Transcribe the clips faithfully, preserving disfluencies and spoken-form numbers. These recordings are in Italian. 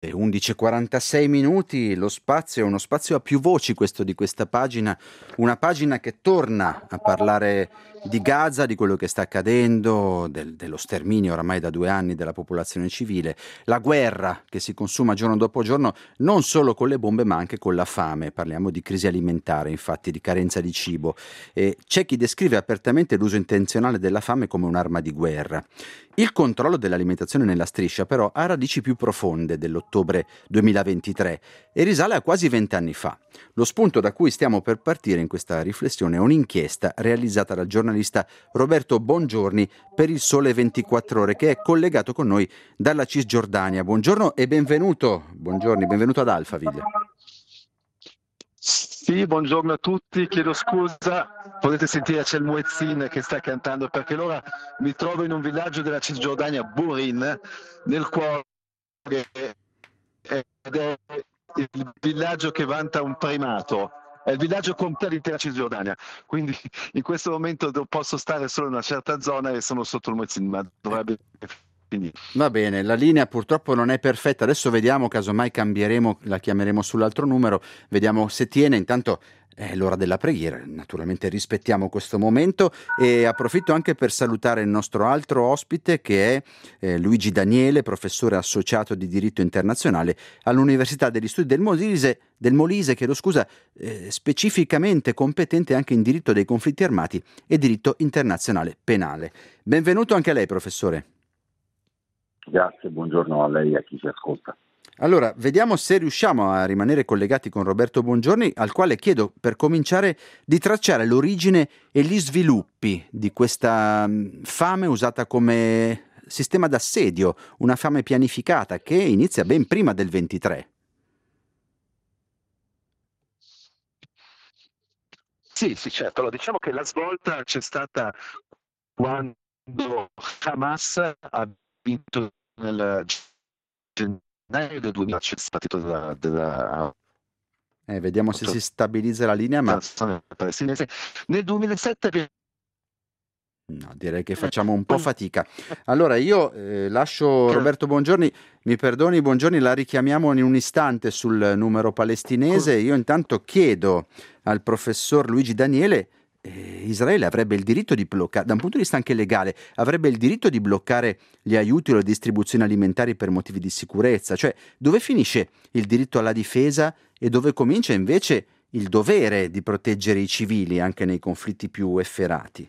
undici e quarantasei minuti, lo spazio è uno spazio a più voci, questo di questa pagina, una pagina che torna a parlare di Gaza, di quello che sta accadendo, del- dello sterminio oramai da due anni della popolazione civile, la guerra che si consuma giorno dopo giorno, non solo con le bombe ma anche con la fame. Parliamo di crisi alimentare, infatti, di carenza di cibo. E c'è chi descrive apertamente l'uso intenzionale della fame come un'arma di guerra. Il controllo dell'alimentazione nella striscia però ha radici più profonde dell'ottobre duemilaventitré e risale a quasi vent'anni fa. Lo spunto da cui stiamo per partire in questa riflessione è un'inchiesta realizzata dal giornalista Roberto Bongiorni per il Sole ventiquattro Ore, che è collegato con noi dalla Cisgiordania. Buongiorno e benvenuto, buongiorno, benvenuto ad Alphaville. Sì, buongiorno a tutti, chiedo scusa, potete sentire c'è il muezzin che sta cantando perché ora mi trovo in un villaggio della Cisgiordania, Burin, nel cuore, ed è il villaggio che vanta un primato, è il villaggio completo dell'intera Cisgiordania, quindi in questo momento posso stare solo in una certa zona e sono sotto il muezzin, ma dovrebbe finire. Va bene, la linea purtroppo non è perfetta, adesso vediamo, casomai cambieremo, la chiameremo sull'altro numero, vediamo se tiene. Intanto è l'ora della preghiera, naturalmente rispettiamo questo momento e approfitto anche per salutare il nostro altro ospite, che è eh, Luigi Daniele, professore associato di diritto internazionale all'Università degli Studi del Molise, del Molise, chiedo scusa, eh, specificamente competente anche in diritto dei conflitti armati e diritto internazionale penale. Benvenuto anche a lei, professore. Grazie, buongiorno a lei e a chi ci ascolta. Allora, vediamo se riusciamo a rimanere collegati con Roberto Bongiorni, al quale chiedo per cominciare di tracciare l'origine e gli sviluppi di questa mh, fame usata come sistema d'assedio, una fame pianificata che inizia ben prima del ventitré. Sì, sì, certo. Allora, diciamo che la svolta c'è stata quando Hamas ha vinto nel gennaio del duemila, c'è il partito della, della Eh, vediamo se si stabilizza la linea, ma autorizzazione palestinese. Nel duemilasette no, direi che facciamo un po' fatica. Allora io eh, lascio Roberto Bongiorni, mi perdoni Bongiorni, la richiamiamo in un istante sul numero palestinese. Io intanto chiedo al professor Luigi Daniele, eh, Israele avrebbe il diritto di bloccare, da un punto di vista anche legale, avrebbe il diritto di bloccare gli aiuti o le distribuzioni alimentari per motivi di sicurezza? Cioè, dove finisce il diritto alla difesa e dove comincia invece il dovere di proteggere i civili anche nei conflitti più efferati?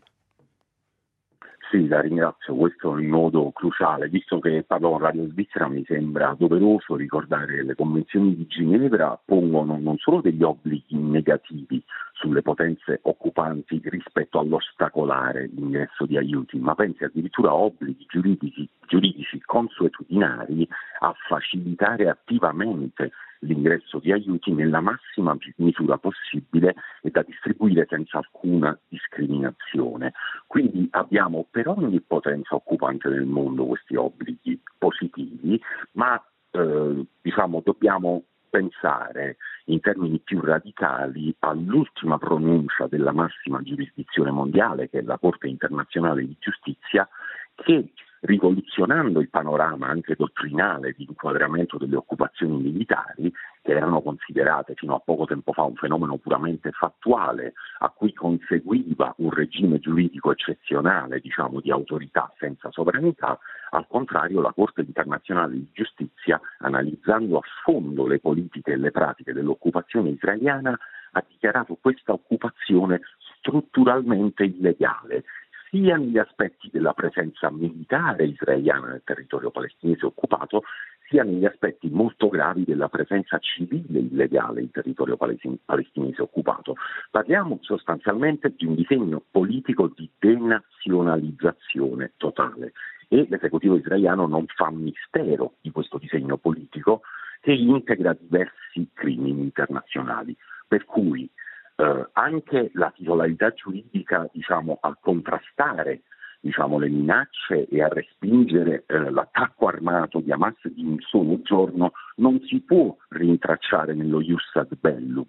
Sì, la ringrazio, questo in modo cruciale, visto che parlo con Radio Svizzera mi sembra doveroso ricordare che le convenzioni di Ginevra pongono non solo degli obblighi negativi sulle potenze occupanti rispetto all'ostacolare l'ingresso di aiuti, ma pensi addirittura a obblighi giuridici, giuridici consuetudinari a facilitare attivamente l'ingresso di aiuti nella massima misura possibile e da distribuire senza alcuna discriminazione. Quindi abbiamo per ogni potenza occupante del mondo questi obblighi positivi, ma eh, diciamo dobbiamo pensare in termini più radicali all'ultima pronuncia della massima giurisdizione mondiale, che è la Corte internazionale di giustizia, che rivoluzionando il panorama anche dottrinale di inquadramento delle occupazioni militari, che erano considerate fino a poco tempo fa un fenomeno puramente fattuale, a cui conseguiva un regime giuridico eccezionale, diciamo, di autorità senza sovranità, al contrario la Corte internazionale di giustizia, analizzando a fondo le politiche e le pratiche dell'occupazione israeliana, ha dichiarato questa occupazione strutturalmente illegale, sia negli aspetti della presenza militare israeliana nel territorio palestinese occupato, sia negli aspetti molto gravi della presenza civile illegale in territorio palestinese occupato. Parliamo sostanzialmente di un disegno politico di denazionalizzazione totale e l'esecutivo israeliano non fa mistero di questo disegno politico, che integra diversi crimini internazionali, per cui Eh, anche la titolarità giuridica, diciamo, a contrastare, diciamo, le minacce e a respingere eh, l'attacco armato di Hamas di un solo giorno non si può rintracciare nello ius ad bellum.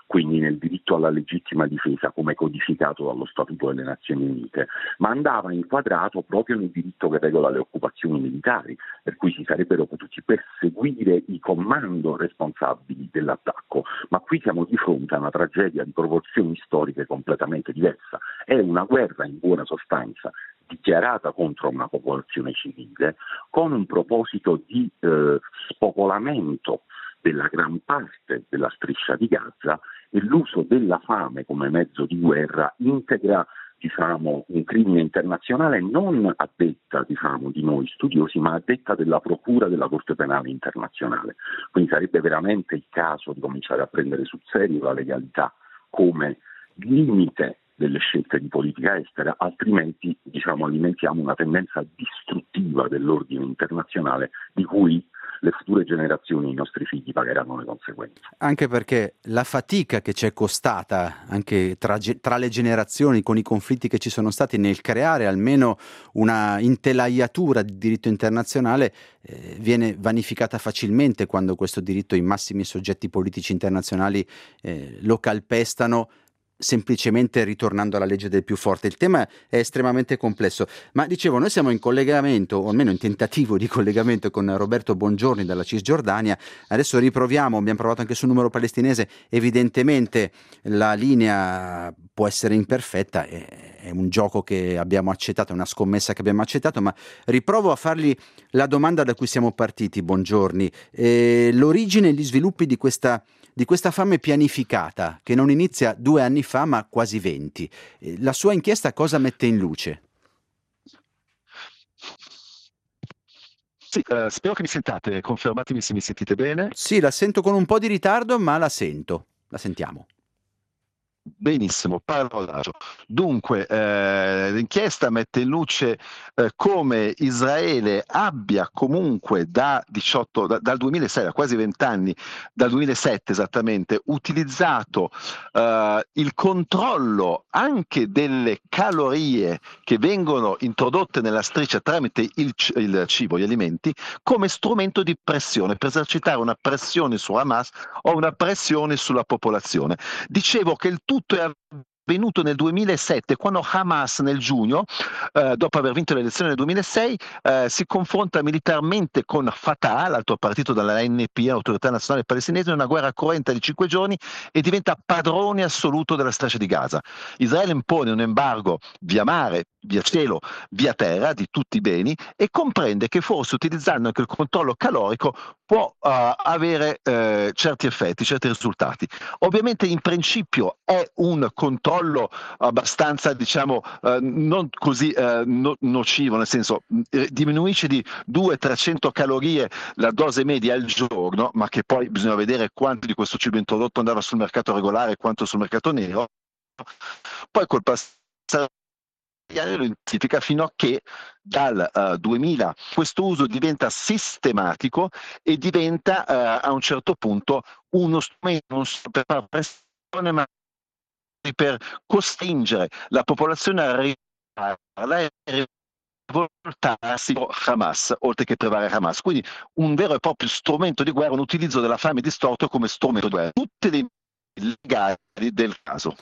quindi nel diritto alla legittima difesa come codificato dallo Statuto delle Nazioni Unite, ma andava inquadrato proprio nel diritto che regola le occupazioni militari, per cui si sarebbero potuti perseguire i comando responsabili dell'attacco, ma qui siamo di fronte a una tragedia di proporzioni storiche completamente diversa. È una guerra in buona sostanza dichiarata contro una popolazione civile con un proposito di eh, spopolamento della gran parte della striscia di Gaza, e l'uso della fame come mezzo di guerra integra, diciamo, un crimine internazionale non a detta, diciamo, di noi studiosi, ma a detta della Procura della Corte Penale Internazionale. Quindi sarebbe veramente il caso di cominciare a prendere sul serio la legalità come limite delle scelte di politica estera, altrimenti, diciamo, alimentiamo una tendenza distruttiva dell'ordine internazionale di cui le future generazioni, i nostri figli, pagheranno le conseguenze. Anche perché la fatica che ci è costata anche tra, tra le generazioni, con i conflitti che ci sono stati, nel creare almeno una intelaiatura di diritto internazionale, eh, viene vanificata facilmente quando questo diritto i massimi soggetti politici internazionali eh, lo calpestano, semplicemente ritornando alla legge del più forte. Il tema è estremamente complesso, ma dicevo, noi siamo in collegamento, o almeno in tentativo di collegamento, con Roberto Bongiorni dalla Cisgiordania. Adesso riproviamo, abbiamo provato anche sul numero palestinese, evidentemente la linea può essere imperfetta, è, è un gioco che abbiamo accettato, è una scommessa che abbiamo accettato, ma riprovo a fargli la domanda da cui siamo partiti, Bongiorni. Eh, l'origine e gli sviluppi di questa di questa fame pianificata, che non inizia due anni fa ma quasi venti. La sua inchiesta cosa mette in luce? Sì, eh, spero che mi sentiate, confermatemi se mi sentite bene. Sì, la sento con un po' di ritardo, ma la sento, la sentiamo. Benissimo, parolaggio. Dunque, eh, l'inchiesta mette in luce eh, come Israele abbia comunque da diciotto, da, dal duemilasei, da quasi vent'anni, dal duemilasette esattamente, utilizzato eh, il controllo anche delle calorie che vengono introdotte nella striscia tramite il, il cibo, gli alimenti, come strumento di pressione, per esercitare una pressione su Hamas o una pressione sulla popolazione. Dicevo che il tutto è avvenuto nel duemilasette, quando Hamas nel giugno, eh, dopo aver vinto le elezioni nel duemilasei, eh, si confronta militarmente con Fatah, l'altro partito dalla N P, Autorità Nazionale Palestinese, in una guerra cruenta di cinque giorni, e diventa padrone assoluto della striscia di Gaza. Israele impone un embargo via mare, via cielo, via terra di tutti i beni, e comprende che forse utilizzando anche il controllo calorico può uh, avere uh, certi effetti, certi risultati. Ovviamente in principio è un controllo abbastanza, diciamo, uh, non così uh, no- nocivo, nel senso eh, diminuisce di duecento trecento calorie la dose media al giorno, ma che poi bisogna vedere quanto di questo cibo introdotto andava sul mercato regolare e quanto sul mercato nero. Poi col passare lo intensifica fino a che dal uh, duemila questo uso diventa sistematico e diventa uh, a un certo punto uno strumento non solo per fare pressione, ma per costringere la popolazione a rivoltarla e rivoltarsi a Hamas, oltre che privare Hamas. Quindi un vero e proprio strumento di guerra, un utilizzo della fame distorto come strumento di guerra. Tutte le legali del caso.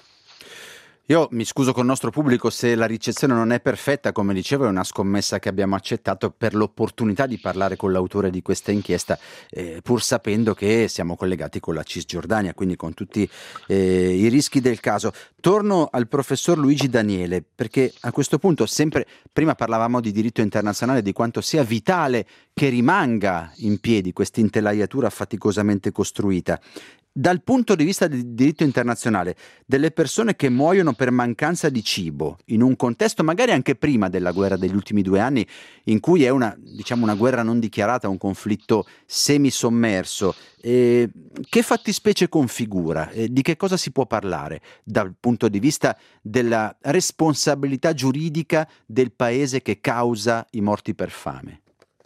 Io mi scuso con il nostro pubblico se la ricezione non è perfetta, come dicevo è una scommessa che abbiamo accettato per l'opportunità di parlare con l'autore di questa inchiesta, eh, pur sapendo che siamo collegati con la Cisgiordania, quindi con tutti eh, i rischi del caso. Torno al professor Luigi Daniele, perché a questo punto sempre, prima parlavamo di diritto internazionale, di quanto sia vitale che rimanga in piedi questa intelaiatura faticosamente costruita. Dal punto di vista del diritto internazionale, delle persone che muoiono per mancanza di cibo, in un contesto magari anche prima della guerra degli ultimi due anni, in cui è una, diciamo, una guerra non dichiarata, un conflitto semisommerso, eh, che fattispecie configura? Eh, di che cosa si può parlare dal punto di vista della responsabilità giuridica del paese che causa i morti per fame?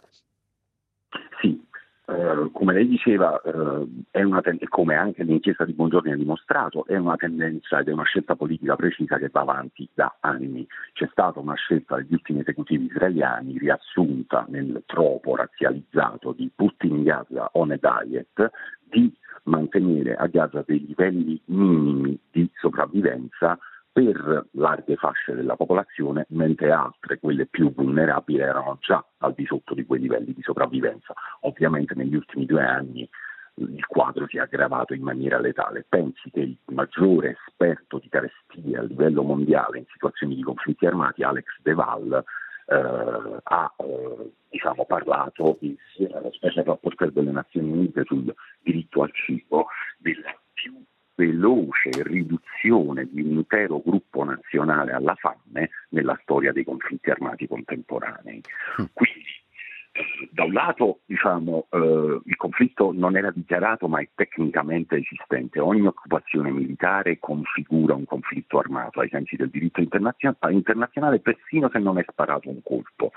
Sì. Uh, come lei diceva, uh, è una ten- come anche l'inchiesta di Bongiorni ha dimostrato, è una tendenza ed è una scelta politica precisa che va avanti da anni. C'è stata una scelta degli ultimi esecutivi israeliani, riassunta nel tropo razzializzato di Put in Gaza on a Diet, di mantenere a Gaza dei livelli minimi di sopravvivenza per larghe fasce della popolazione, mentre altre, quelle più vulnerabili, erano già al di sotto di quei livelli di sopravvivenza. Ovviamente negli ultimi due anni il quadro si è aggravato in maniera letale. Pensi che il maggiore esperto di carestie a livello mondiale in situazioni di conflitti armati, Alex De Waal, eh, ha eh, diciamo, parlato insieme allo Special Rapporteur delle Nazioni Unite sul diritto al cibo della più veloce riduzione di un intero gruppo nazionale alla fame nella storia dei conflitti armati contemporanei. Quindi, eh, da un lato, diciamo, eh, il conflitto non era dichiarato ma è tecnicamente esistente. Ogni occupazione militare configura un conflitto armato ai sensi del diritto internazio- internazionale, persino se non è sparato un colpo.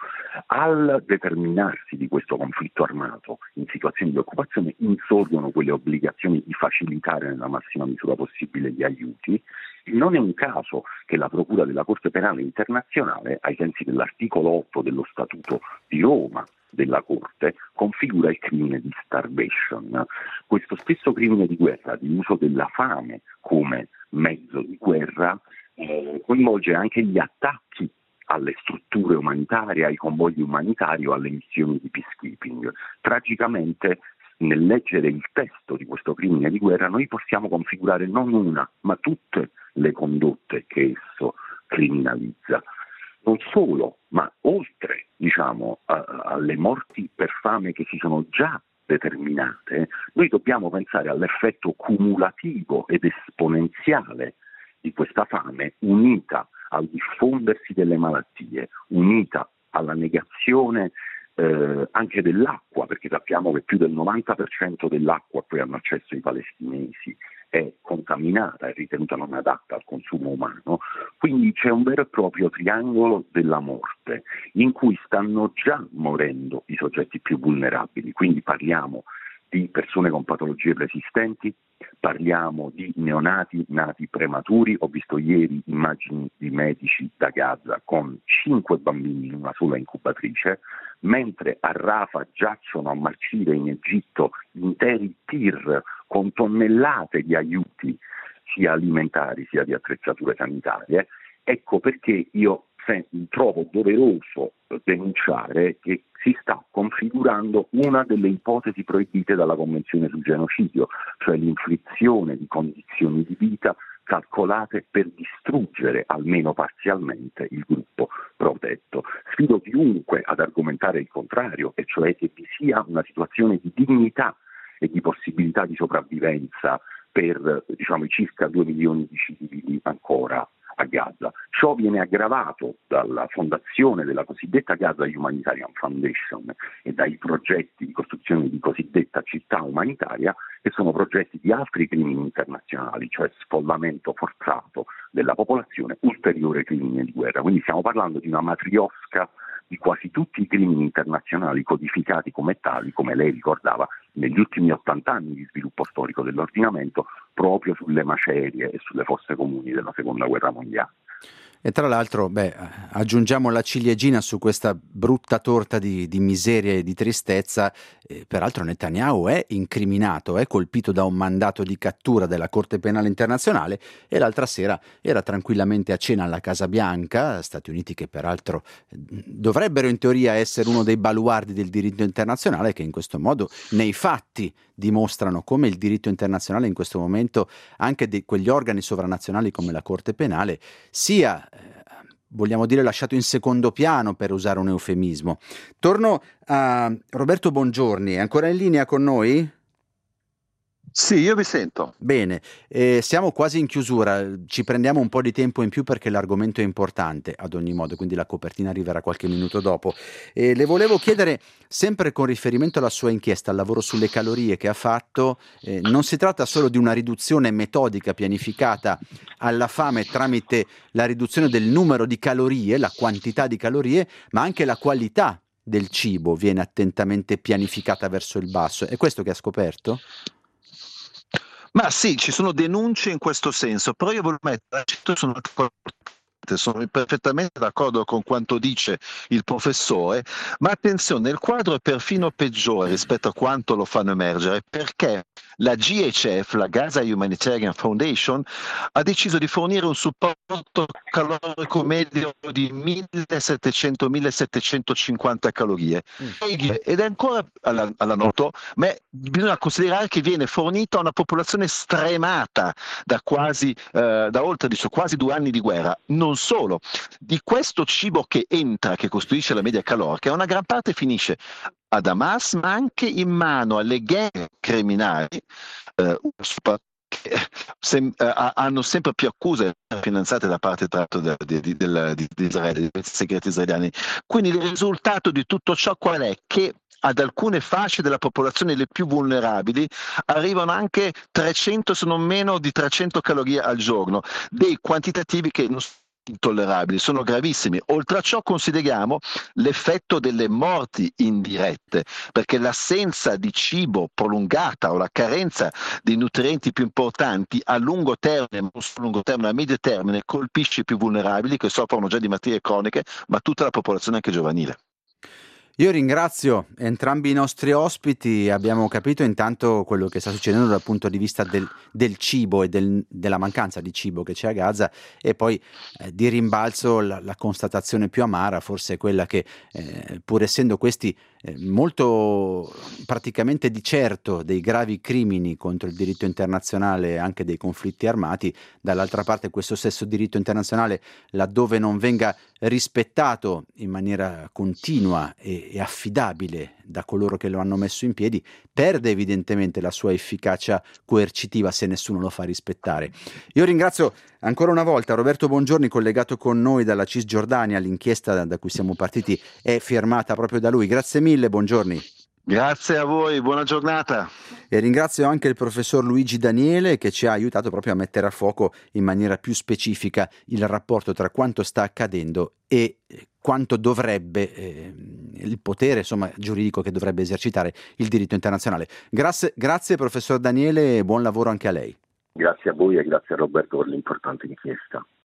Al determinarsi di questo conflitto armato in situazioni di occupazione insorgono quelle obbligazioni di facilitare nella massima misura possibile gli aiuti. Non è un caso che la Procura della Corte Penale Internazionale, ai sensi dell'articolo otto dello Statuto di Roma della Corte, configura il crimine di starvation. Questo stesso crimine di guerra, di uso della fame come mezzo di guerra, eh, coinvolge anche gli attacchi alle strutture umanitarie, ai convogli umanitari o alle missioni di peacekeeping. Tragicamente, nel leggere il testo di questo crimine di guerra, noi possiamo configurare non una, ma tutte le condotte che esso criminalizza. Non solo, ma oltre, diciamo, a, alle morti per fame che si sono già determinate, noi dobbiamo pensare all'effetto cumulativo ed esponenziale di questa fame, unita al diffondersi delle malattie, unita alla negazione eh, anche dell'acqua, perché sappiamo che più del novanta per cento dell'acqua a cui hanno accesso i palestinesi è contaminata, è ritenuta non adatta al consumo umano. Quindi c'è un vero e proprio triangolo della morte in cui stanno già morendo i soggetti più vulnerabili. Quindi parliamo di persone con patologie preesistenti, parliamo di neonati nati prematuri. Ho visto ieri immagini di medici da Gaza con cinque bambini in una sola incubatrice, mentre a Rafah giacciono a marcire in Egitto interi tir con tonnellate di aiuti sia alimentari sia di attrezzature sanitarie. Ecco perché io trovo doveroso denunciare che si sta configurando una delle ipotesi proibite dalla Convenzione sul genocidio, cioè l'inflizione di condizioni di vita calcolate per distruggere almeno parzialmente il gruppo protetto. Sfido chiunque ad argomentare il contrario, e cioè che vi sia una situazione di dignità e di possibilità di sopravvivenza per, diciamo, i circa due milioni di civili ancora a Gaza. Ciò viene aggravato dalla fondazione della cosiddetta Gaza Humanitarian Foundation e dai progetti di costruzione di cosiddetta città umanitaria, che sono progetti di altri crimini internazionali, cioè sfollamento forzato della popolazione, ulteriore crimine di guerra. Quindi stiamo parlando di una matriosca di quasi tutti i crimini internazionali codificati come tali, come lei ricordava, negli ultimi ottanta anni di sviluppo storico dell'ordinamento, proprio sulle macerie e sulle fosse comuni della Seconda Guerra Mondiale. E tra l'altro, beh, aggiungiamo la ciliegina su questa brutta torta di, di miseria e di tristezza. Eh, peraltro Netanyahu è incriminato, è colpito da un mandato di cattura della Corte Penale Internazionale e l'altra sera era tranquillamente a cena alla Casa Bianca, Stati Uniti che peraltro dovrebbero in teoria essere uno dei baluardi del diritto internazionale, che in questo modo nei fatti dimostrano come il diritto internazionale in questo momento, anche di quegli organi sovranazionali come la Corte Penale, sia, eh, vogliamo dire, lasciato in secondo piano, per usare un eufemismo. Torno a Roberto Bongiorni, è ancora in linea con noi? Sì, io vi sento. Bene, eh, siamo quasi in chiusura, ci prendiamo un po' di tempo in più perché l'argomento è importante ad ogni modo, quindi la copertina arriverà qualche minuto dopo. E le volevo chiedere, sempre con riferimento alla sua inchiesta, al lavoro sulle calorie che ha fatto, eh, non si tratta solo di una riduzione metodica pianificata alla fame tramite la riduzione del numero di calorie, la quantità di calorie, ma anche la qualità del cibo viene attentamente pianificata verso il basso. È questo che ha scoperto? Ma sì, ci sono denunce in questo senso, però io voglio mettere l'accento su un'altra cosa. sono perfettamente d'accordo con quanto dice il professore, ma attenzione, il quadro è perfino peggiore rispetto a quanto lo fanno emergere, perché la G H F, la Gaza Humanitarian Foundation, ha deciso di fornire un supporto calorico medio di millesettecento millesettecentocinquanta calorie. Mm. Ed è ancora alla, alla noto, ma bisogna considerare che viene fornito a una popolazione stremata da quasi, eh, da oltre dice, quasi due anni di guerra. Non solo, di questo cibo che entra, che costituisce la media calorica, una gran parte finisce ad Hamas, ma anche in mano alle gang criminali, eh, che sem- eh, hanno sempre più accuse finanziate da parte tratto di, di, di, di, di Israele, dei segreti israeliani. Quindi il risultato di tutto ciò qual è? Che ad alcune fasce della popolazione le più vulnerabili arrivano anche trecento, se non meno di trecento calorie al giorno, dei quantitativi che non sono intollerabili, sono gravissimi. Oltre a ciò consideriamo l'effetto delle morti indirette, perché l'assenza di cibo prolungata o la carenza dei nutrienti più importanti a lungo termine, non solo a lungo termine, a medio termine, colpisce i più vulnerabili che soffrono già di malattie croniche, ma tutta la popolazione anche giovanile. Io ringrazio entrambi i nostri ospiti, abbiamo capito intanto quello che sta succedendo dal punto di vista del, del cibo e del, della mancanza di cibo che c'è a Gaza, e poi eh, di rimbalzo la, la constatazione più amara, forse è quella che eh, pur essendo questi eh, molto praticamente di certo dei gravi crimini contro il diritto internazionale e anche dei conflitti armati, dall'altra parte questo stesso diritto internazionale, laddove non venga rispettato in maniera continua e, e affidabile da coloro che lo hanno messo in piedi, perde evidentemente la sua efficacia coercitiva se nessuno lo fa rispettare. Io ringrazio ancora una volta Roberto Bongiorni, collegato con noi dalla Cisgiordania. L'inchiesta da, da cui siamo partiti è firmata proprio da lui. Grazie mille, Bongiorni. Grazie a voi, buona giornata. E ringrazio anche il professor Luigi Daniele, che ci ha aiutato proprio a mettere a fuoco in maniera più specifica il rapporto tra quanto sta accadendo e quanto dovrebbe eh, il potere, insomma, giuridico che dovrebbe esercitare il diritto internazionale. Grazie, grazie professor Daniele e buon lavoro anche a lei. Grazie a voi e grazie a Roberto per l'importante inchiesta.